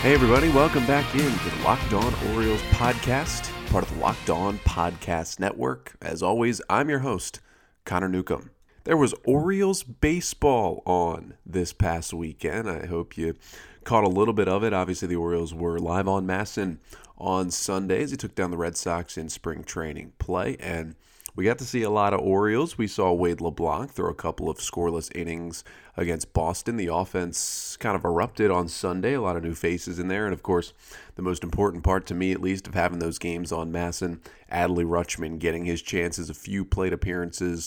Hey everybody, welcome back in to the Locked On Orioles podcast, part of the Locked On Podcast Network. As always, I'm your host, Connor Newcomb. There was Orioles baseball on this past weekend. I hope you caught a little bit of it. Obviously, the Orioles were live on MASN on Sundays. They took down the Red Sox in spring training play, and we got to see a lot of Orioles. We saw Wade LeBlanc throw a couple of scoreless innings against Boston. The offense kind of erupted on Sunday. A lot of new faces in there. And, of course, the most important part to me, at least, of having those games on MASN, Adley Rutschman getting his chances, a few plate appearances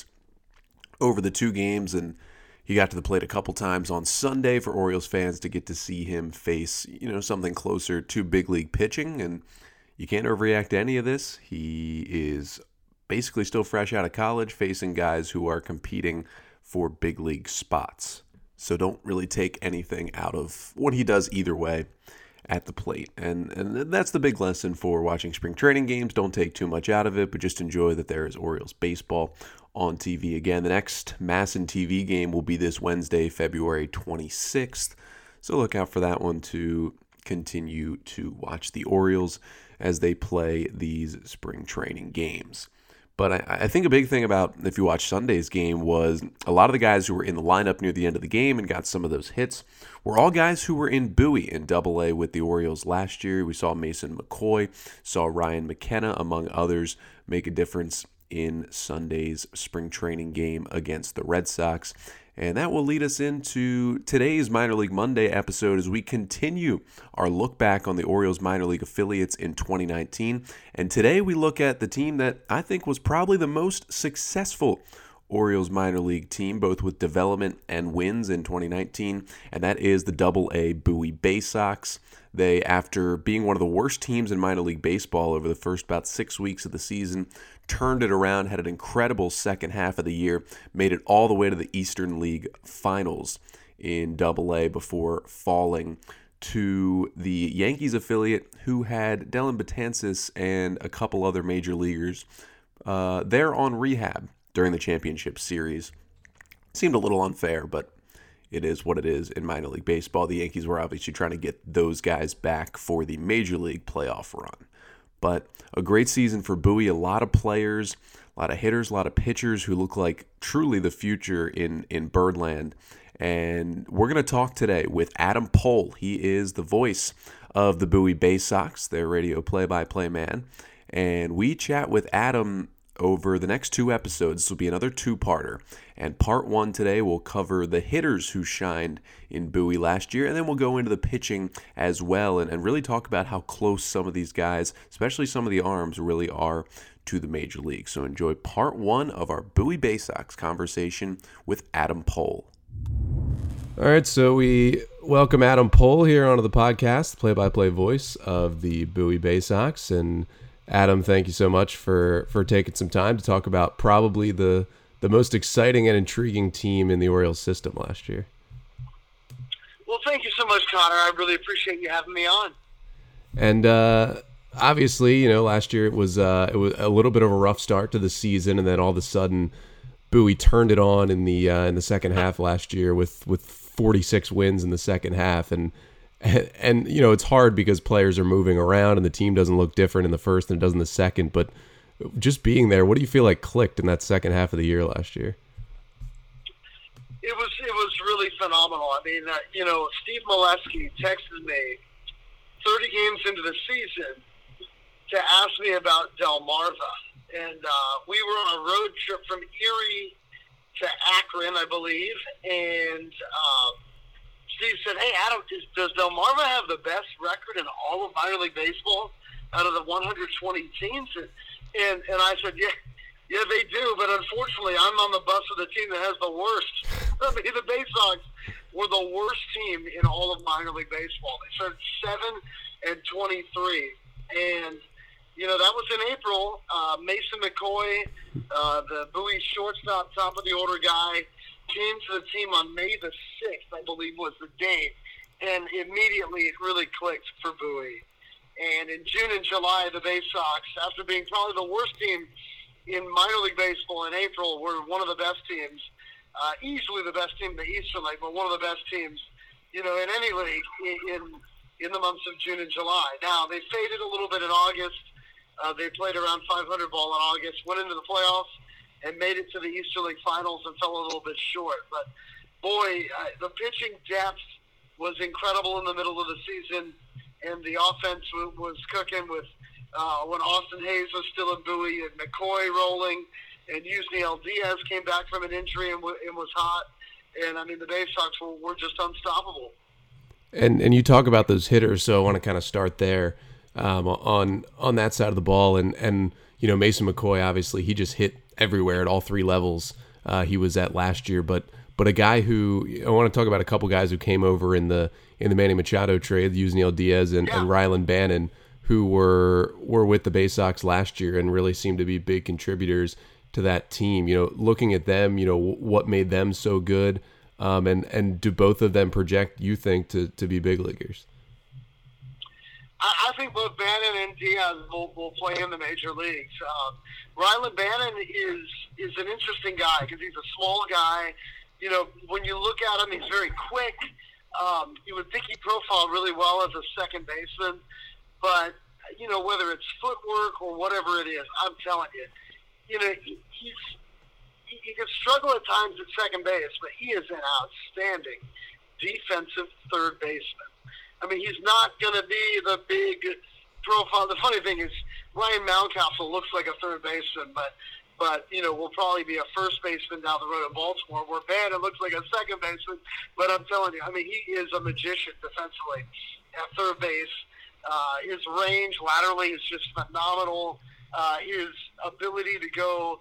over the two games. And he got to the plate a couple times on Sunday for Orioles fans to get to see him face, something closer to big league pitching. And you can't overreact to any of this. He is basically still fresh out of college, facing guys who are competing for big league spots. So don't really take anything out of what he does either way at the plate. And that's the big lesson for watching spring training games. Don't take too much out of it, but just enjoy that there is Orioles baseball on TV again. The next MASN TV game will be this Wednesday, February 26th. So look out for that one to continue to watch the Orioles as they play these spring training games. But I think a big thing about, if you watch Sunday's game, was a lot of the guys who were in the lineup near the end of the game and got some of those hits were all guys who were in Bowie in Double-A with the Orioles last year. We saw Mason McCoy, saw Ryan McKenna, among others, make a difference in Sunday's spring training game against the Red Sox. And that will lead us into today's Minor League Monday episode as we continue our look back on the Orioles minor league affiliates in 2019. And today we look at the team that I think was probably the most successful Orioles minor league team, both with development and wins in 2019, and that is the Double-A Bowie Bay Sox. They, after being one of the worst teams in minor league baseball over the first about 6 weeks of the season, turned it around, had an incredible second half of the year, made it all the way to the Eastern League Finals in Double-A before falling to the Yankees affiliate, who had Dellin Betances and a couple other major leaguers there on rehab during the championship series. Seemed a little unfair, but it is what it is in minor league baseball. The Yankees were obviously trying to get those guys back for the major league playoff run. But a great season for Bowie. A lot of players, a lot of hitters, a lot of pitchers who look like truly the future in Birdland. And we're going to talk today with Adam Pohl. He is the voice of the Bowie Bay Sox, their radio play-by-play man. And we chat with Adam over the next two episodes. This will be another two-parter. And part one today will cover the hitters who shined in Bowie last year, and then we'll go into the pitching as well and really talk about how close some of these guys, especially some of the arms, really are to the major league. So enjoy part one of our Bowie Bay Sox conversation with Adam Pohl. All right, so we welcome Adam Pohl here onto the podcast, play-by-play voice of the Bowie Bay Sox. And Adam, thank you so much for taking some time to talk about probably the most exciting and intriguing team in the Orioles system last year. Well, thank you so much, Connor. I really appreciate you having me on. And obviously, last year it was a little bit of a rough start to the season, and then all of a sudden, Bowie turned it on in the second half last year with 46 wins in the second half, and it's hard because players are moving around and the team doesn't look different in the first than it does in the second. But just being there, what do you feel like clicked in that second half of the year last year? It was really phenomenal. I mean, Steve Molesky texted me 30 games into the season to ask me about Delmarva. And we were on a road trip from Erie to Akron, I believe. And Steve said, "Hey, Adam, does Delmarva have the best record in all of minor league baseball out of the 120 teams?" And I said, yeah, they do. But unfortunately, I'm on the bus of the team that has the worst. I mean, the Bay Sox were the worst team in all of minor league baseball. They started 7-23, and that was in April. Mason McCoy, the Bowie shortstop, top of the order guy, came to the team on May the 6th, I believe was the date, and immediately it really clicked for Bowie. And in June and July, the Bay Sox, after being probably the worst team in minor league baseball in April, were one of the best teams, easily the best team in the Eastern League, but one of the best teams, in any league in the months of June and July. Now, they faded a little bit in August. They played around 500 ball in August, went into the playoffs, and made it to the Eastern League Finals and fell a little bit short. But, boy, the pitching depth was incredible in the middle of the season, and the offense was cooking with when Austin Hayes was still in Bowie and McCoy rolling, and Yusniel Diaz came back from an injury and was hot. And, I mean, the Bay Sox were just unstoppable. And you talk about those hitters, so I want to kind of start there on that side of the ball. And you know, Mason McCoy, obviously, he just hit everywhere at all three levels he was at last year. But a guy who I want to talk about a couple guys who came over in the Manny Machado trade, Yusniel Diaz and Rylan Bannon, who were with the Bay Sox last year and really seemed to be big contributors to that team. You know, looking at them, you know, what made them so good, and do both of them project, you think, to be big leaguers? I think both Bannon and Diaz will play in the major leagues. Rylan Bannon is an interesting guy because he's a small guy. You know, when you look at him, he's very quick. You would think he profiled really well as a second baseman. But, you know, whether it's footwork or whatever it is, I'm telling you, you know, he can struggle at times at second base, but he is an outstanding defensive third baseman. I mean, he's not going to be the big profile. The funny thing is, Ryan Mountcastle looks like a third baseman, but you know, will probably be a first baseman down the road in Baltimore, where Bannon looks like a second baseman. But I'm telling you, I mean, he is a magician defensively at third base. His range laterally is just phenomenal. His ability to go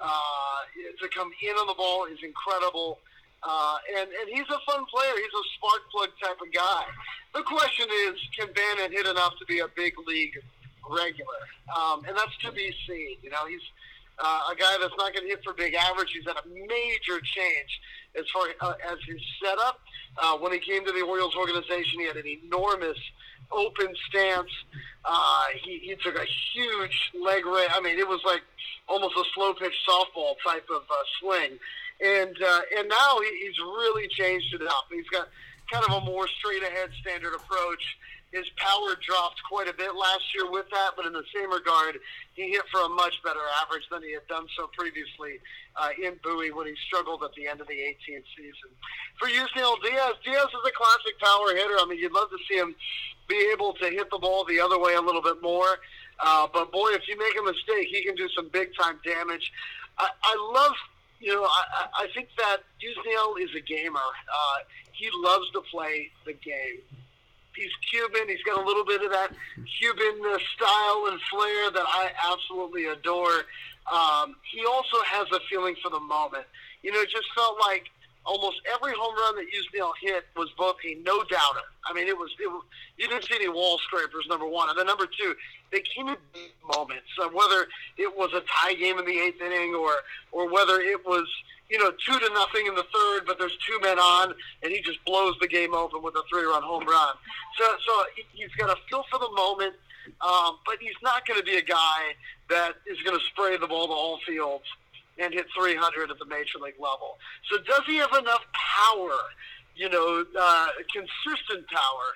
to come in on the ball is incredible. And he's a fun player. He's a spark plug type of guy. The question is, can Bannon hit enough to be a big league regular? And that's to be seen. You know, he's a guy that's not going to hit for big average. He's had a major change as far as his setup. When he came to the Orioles organization, he had an enormous open stance. He took a huge leg raise. I mean, it was like almost a slow pitch softball type of swing. And now he's really changed it up. He's got kind of a more straight-ahead standard approach. His power dropped quite a bit last year with that, but in the same regard, he hit for a much better average than he had done so previously in Bowie when he struggled at the end of the 18th season. For Yusniel Diaz is a classic power hitter. I mean, you'd love to see him be able to hit the ball the other way a little bit more. But, boy, if you make a mistake, he can do some big-time damage. I love... You know, I think that Yusniel is a gamer. He loves to play the game. He's Cuban. He's got a little bit of that Cuban style and flair that I absolutely adore. He also has a feeling for the moment. You know, it just felt like almost every home run that Yusniel hit was both a no-doubter. I mean, it was you didn't see any wall scrapers, number one. And then number two, they came in big moments, whether it was a tie game in the eighth inning or whether it was, you know, 2-0 in the third, but there's two men on, and he just blows the game open with a 3-run home run. So he's got a feel for the moment, but he's not going to be a guy that is going to spray the ball to all fields and hit 300 at the major league level. So does he have enough power, you know, consistent power,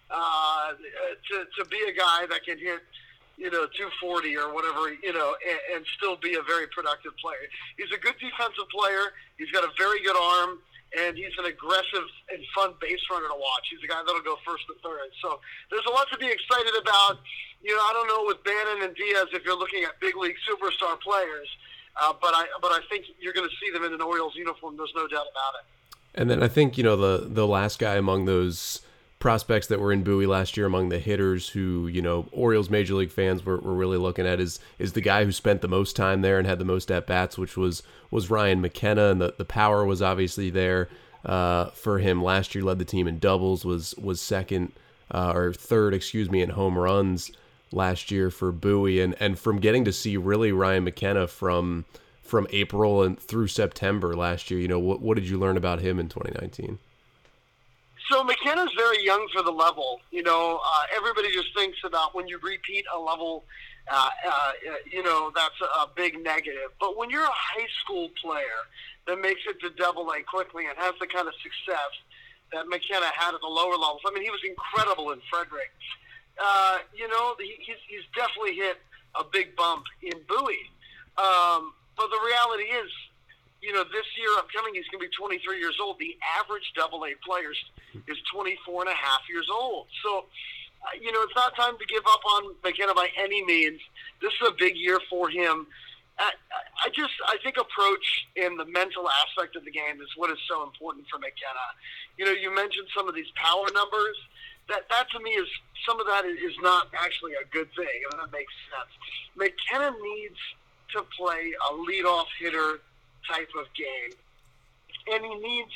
to be a guy that can hit, you know, 240 or whatever, you know, and still be a very productive player? He's a good defensive player. He's got a very good arm, and he's an aggressive and fun base runner to watch. He's a guy that'll go first to third. So there's a lot to be excited about. You know, I don't know with Bannon and Diaz if you're looking at big league superstar players, but I think you're going to see them in an Orioles uniform. There's no doubt about it. And then I think, you know, the last guy among those prospects that were in Bowie last year among the hitters who, you know, Orioles major league fans were really looking at is the guy who spent the most time there and had the most at-bats, which was Ryan McKenna, and the power was obviously there for him. Last year led the team in doubles, was second or third, in home runs last year for Bowie, and from getting to see really Ryan McKenna from April and through September last year, you know, what did you learn about him in 2019? So McKenna's very young for the level. You know, everybody just thinks about when you repeat a level, you know, that's a big negative. But when you're a high school player that makes it to Double-A quickly and has the kind of success that McKenna had at the lower levels. I mean, he was incredible in Frederick. He's definitely hit a big bump in Bowie. But the reality is, this year upcoming, he's going to be 23 years old. The average AA player is 24 and a half years old. So, it's not time to give up on McKenna by any means. This is a big year for him. I think approach and the mental aspect of the game is what is so important for McKenna. You mentioned some of these power numbers. That to me is, some of that is not actually a good thing, and that makes sense. McKenna needs to play a leadoff hitter type of game, and he needs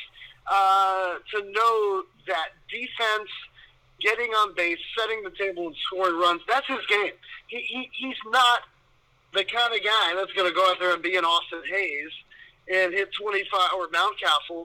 to know that defense, getting on base, setting the table, and scoring runs, that's his game. He's not the kind of guy that's going to go out there and be an Austin Hayes and hit 25, or Mountcastle,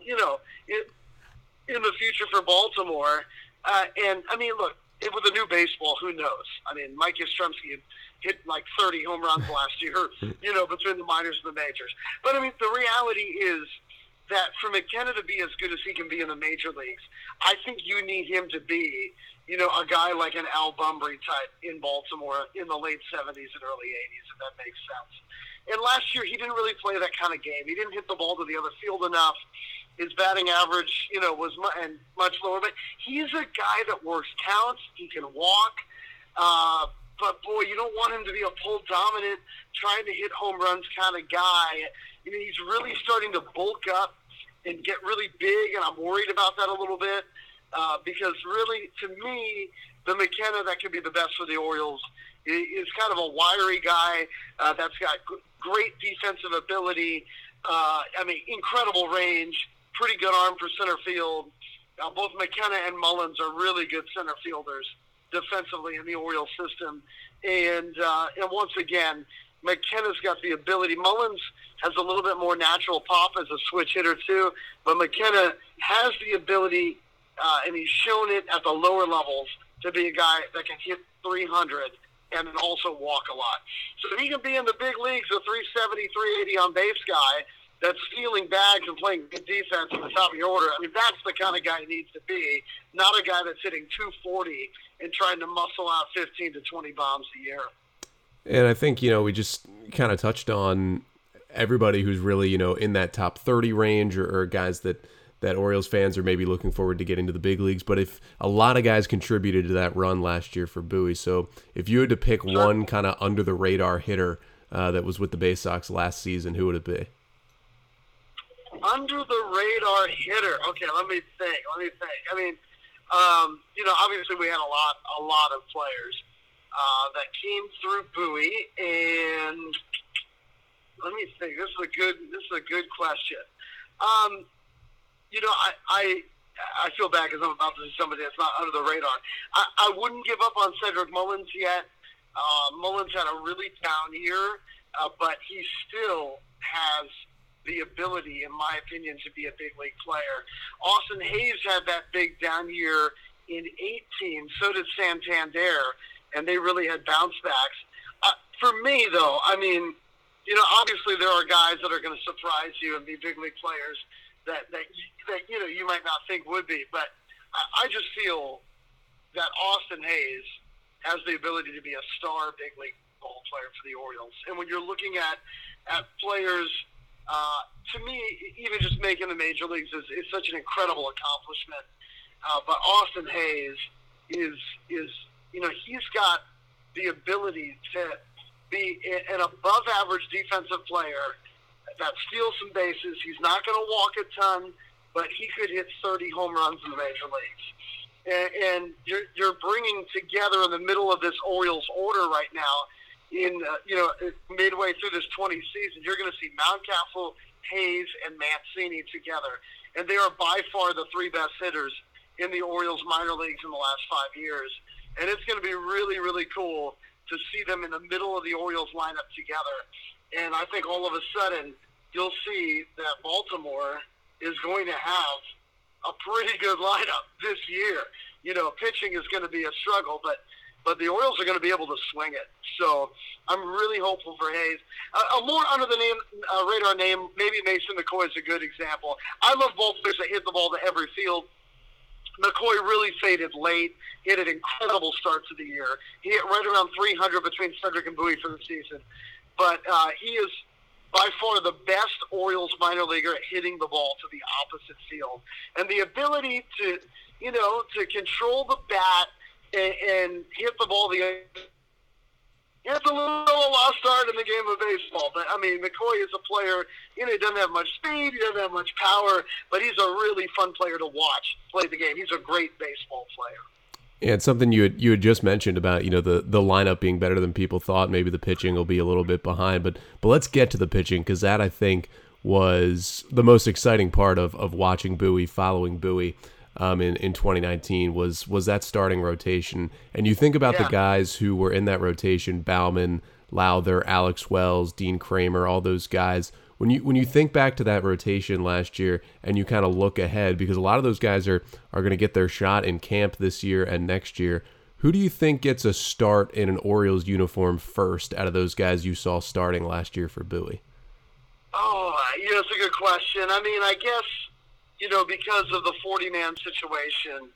in the future for Baltimore. And, I mean, look, with the new baseball, who knows? I mean, Mike Yastrzemski hit like 30 home runs last year, between the minors and the majors. But, I mean, the reality is that for McKenna to be as good as he can be in the major leagues, I think you need him to be, a guy like an Al Bumbry type in Baltimore in the late 70s and early 80s, if that makes sense. And last year, he didn't really play that kind of game. He didn't hit the ball to the other field enough. His batting average, was much lower. But he's a guy that works counts. He can walk. But, boy, you don't want him to be a pull-dominant, trying to hit home runs kind of guy. He's really starting to bulk up and get really big, and I'm worried about that a little bit because really, to me, the McKenna that could be the best for the Orioles is kind of a wiry guy that's got great defensive ability, incredible range, pretty good arm for center field. Both McKenna and Mullins are really good center fielders defensively in the Orioles system. And once again, McKenna's got the ability. Mullins has a little bit more natural pop as a switch hitter too, but McKenna has the ability, and he's shown it at the lower levels, to be a guy that can hit 300 and then also walk a lot. So if he can be in the big leagues, a 370, 380 on base guy that's stealing bags and playing good defense at the top of your order, I mean, that's the kind of guy he needs to be, not a guy that's hitting 240 and trying to muscle out 15 to 20 bombs a year. And I think, we just kind of touched on everybody who's really, in that top 30 range or guys that Orioles fans are maybe looking forward to getting to the big leagues. But if a lot of guys contributed to that run last year for Bowie, so if you had to pick one kind of under-the-radar hitter that was with the Bay Sox last season, who would it be? Under-the-radar hitter. Okay, let me think. I mean, obviously we had a lot of players that came through Bowie, and let me think. This is a good question. I feel bad because I'm about to do somebody that's not under the radar. I wouldn't give up on Cedric Mullins yet. Mullins had a really down year, but he still has the ability, in my opinion, to be a big league player. Austin Hayes had that big down year in 18. So did Santander, and they really had bounce backs. For me, though, I mean, obviously there are guys that are going to surprise you and be big league players that you might not think would be. But I just feel that Austin Hayes has the ability to be a star big league ball player for the Orioles. And when you're looking at players, to me, even just making the major leagues is such an incredible accomplishment. But Austin Hayes is he's got the ability to be an above-average defensive player that steals some bases. He's not going to walk a ton, but he could hit 30 home runs in the major leagues. And you're bringing together in the middle of this Orioles order right now, midway through this 20 season, you're going to see Mountcastle, Hayes, and Mancini together. And they are by far the three best hitters in the Orioles minor leagues in the last 5 years. And it's going to be really, really cool to see them in the middle of the Orioles lineup together. And I think all of a sudden you'll see that Baltimore is going to have a pretty good lineup this year. Pitching is going to be a struggle, but the Orioles are going to be able to swing it. So I'm really hopeful for Hayes. A more radar name, maybe Mason McCoy is a good example. I love ball players that hit the ball to every field. McCoy really faded late. He had an incredible start to the year. He hit right around 300 between Frederick and Bowie for the season. But he is by far the best Orioles minor leaguer at hitting the ball to the opposite field. And the ability to, to control the bat and hit the ball it's a little lost art in the game of baseball. But, I mean, McCoy is a player, he doesn't have much speed, he doesn't have much power, but he's a really fun player to watch play the game. He's a great baseball player. Yeah, it's something you had just mentioned about, the lineup being better than people thought. Maybe the pitching will be a little bit behind. But let's get to the pitching, because that, I think, was the most exciting part of watching Bowie, following Bowie. In 2019 was that starting rotation. And you think about the guys who were in that rotation, Baumann, Lowther, Alex Wells, Dean Kramer, all those guys. When you think back to that rotation last year and you kind of look ahead, because a lot of those guys are going to get their shot in camp this year and next year, who do you think gets a start in an Orioles uniform first out of those guys you saw starting last year for Bowie? Oh, it's a good question. I mean, I guess, because of the 40-man situation,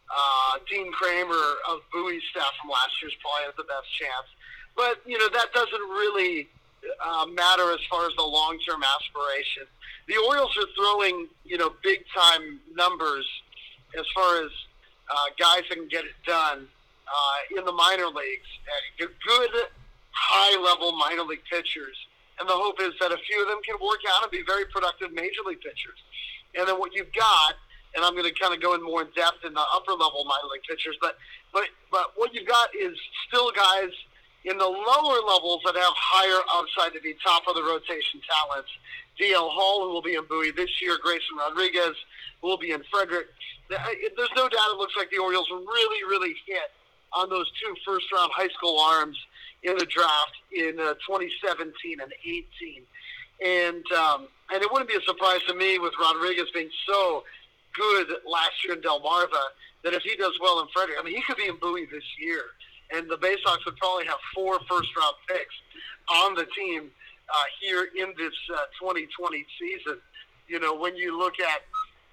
Dean Kramer of Bowie's staff from last year is probably has the best chance. But, that doesn't really matter as far as the long-term aspiration. The Orioles are throwing, big-time numbers as far as guys that can get it done in the minor leagues. Good, high-level minor league pitchers. And the hope is that a few of them can work out and be very productive major league pitchers. And then what you've got, and I'm going to kind of go in more in depth in the upper level minor league pitchers, but what you've got is still guys in the lower levels that have higher upside to be top of the rotation talents. D.L. Hall, who will be in Bowie this year, Grayson Rodriguez, who will be in Frederick. There's no doubt it looks like the Orioles really, really hit on those two first-round high school arms in the draft in 2017 and 18. And it wouldn't be a surprise to me with Rodriguez being so good last year in Delmarva that if he does well in Frederick, I mean, he could be in Bowie this year. And the Bay Sox would probably have 4 first-round picks on the team here in this 2020 season. When you look at,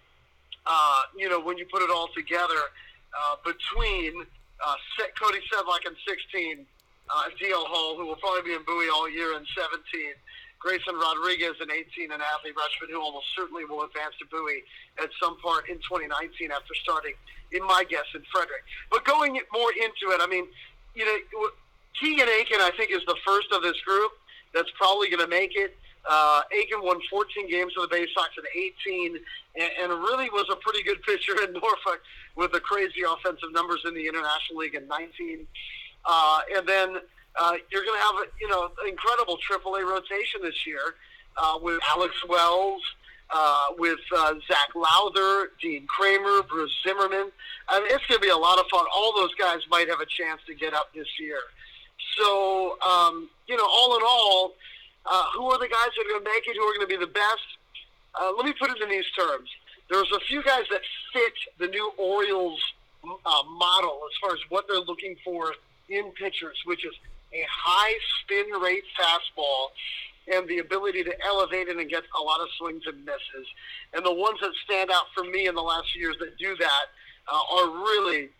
when you put it all together between Cody Sedlock in 16, D.L. Hall, who will probably be in Bowie all year in 17, Grayson Rodriguez in 18, and Adley Rutschman, who almost certainly will advance to Bowie at some part in 2019 after starting, in my guess, in Frederick. But going more into it, I mean, Keegan Aiken, I think, is the first of this group that's probably going to make it. Aiken won 14 games for the Bay Sox in 18 and really was a pretty good pitcher in Norfolk with the crazy offensive numbers in the International League in 19. And then you're going to have an incredible AAA rotation this year with Alex Wells, with Zach Lowther, Dean Kramer, Bruce Zimmerman. I mean, it's going to be a lot of fun. All those guys might have a chance to get up this year. So, all in all, who are the guys that are going to make it, who are going to be the best? Let me put it in these terms. There's a few guys that fit the new Orioles model as far as what they're looking for in pitchers, which is a high spin rate fastball and the ability to elevate it and get a lot of swings and misses. And the ones that stand out for me in the last few years that do that are really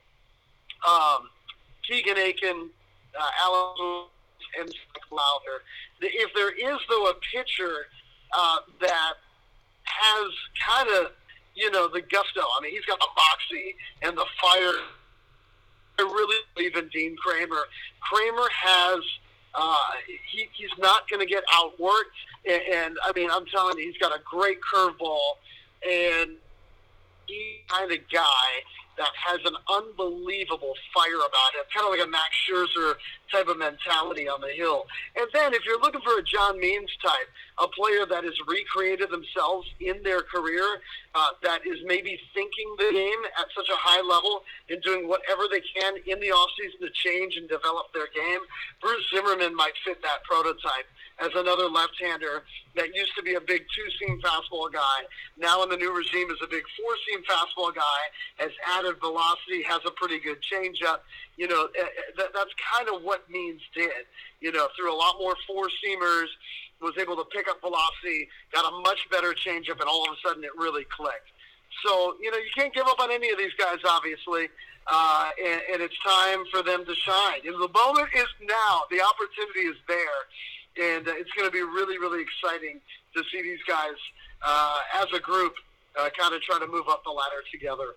Keegan Aiken, Alex, and Zach Lowther. If there is, though, a pitcher that has kind of, the gusto. I mean, he's got the moxie and the fire. I really believe in Dean Kramer. Kramer has, he's not going to get outworked. And, I mean, I'm telling you, he's got a great curveball. And he's the kind of guy that has an unbelievable fire about it, kind of like a Max Scherzer type of mentality on the hill. And then if you're looking for a John Means type, a player that has recreated themselves in their career, that is maybe thinking the game at such a high level and doing whatever they can in the offseason to change and develop their game, Bruce Zimmerman might fit that prototype as another left-hander that used to be a big 2-seam fastball guy. Now in the new regime is a big 4-seam fastball guy, has added velocity, has a pretty good changeup. That's kind of what Means did. Threw a lot more 4-seamers, was able to pick up velocity, got a much better changeup, and all of a sudden it really clicked. So, you can't give up on any of these guys, obviously, and it's time for them to shine. And the moment is now. The opportunity is there, and it's going to be really, really exciting to see these guys as a group kind of try to move up the ladder together.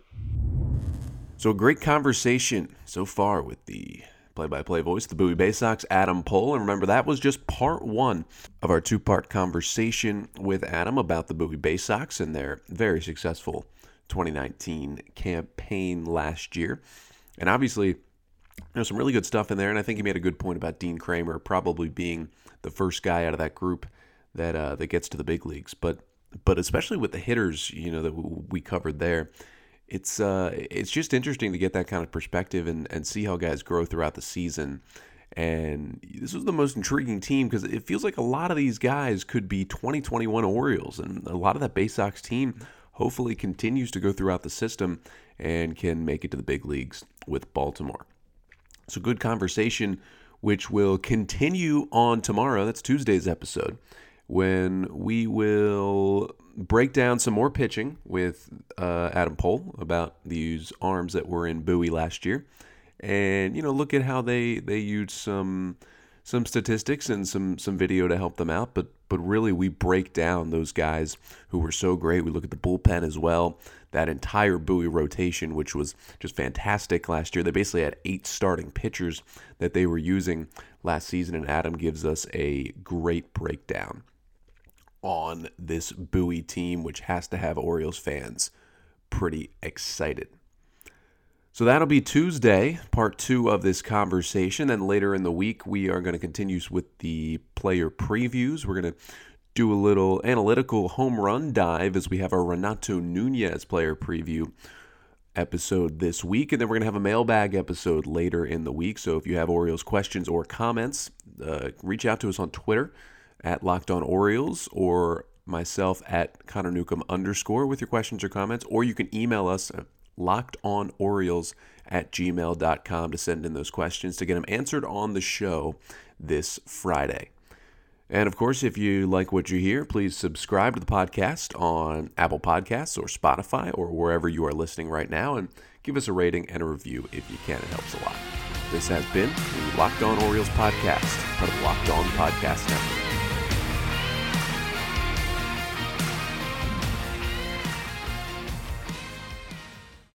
So a great conversation so far with the play-by-play voice, the Bowie Bay Sox, Adam Pohl. And remember, that was just part one of our two-part conversation with Adam about the Bowie Bay Sox and their very successful 2019 campaign last year. And obviously, there's some really good stuff in there, and I think he made a good point about Dean Kramer probably being the first guy out of that group that gets to the big leagues. But especially with the hitters, that we covered there, it's just interesting to get that kind of perspective and see how guys grow throughout the season. And this was the most intriguing team because it feels like a lot of these guys could be 2021 Orioles, and a lot of that Bay Sox team hopefully continues to go throughout the system and can make it to the big leagues with Baltimore. So good conversation, which will continue on tomorrow. That's Tuesday's episode, when we will break down some more pitching with Adam Pohl about these arms that were in Bowie last year, and look at how they used some statistics and some video to help them out. But really, we break down those guys who were so great. We look at the bullpen as well. That entire Bowie rotation, which was just fantastic last year. They basically had 8 starting pitchers that they were using last season, and Adam gives us a great breakdown on this Bowie team, which has to have Orioles fans pretty excited. So that'll be Tuesday, part 2 of this conversation. Then later in the week, we are going to continue with the player previews. We're going to do a little analytical home run dive as we have our Renato Nunez player preview episode this week. And then we're going to have a mailbag episode later in the week. So if you have Orioles questions or comments, reach out to us on Twitter at Locked On Orioles, or myself at Connor Newcomb _ with your questions or comments, or you can email us at lockedonorioles@gmail.com to send in those questions to get them answered on the show this Friday. And of course, if you like what you hear, please subscribe to the podcast on Apple Podcasts or Spotify or wherever you are listening right now, and give us a rating and a review if you can. It helps a lot. This has been the Locked On Orioles podcast, part of the Locked On Podcast Network.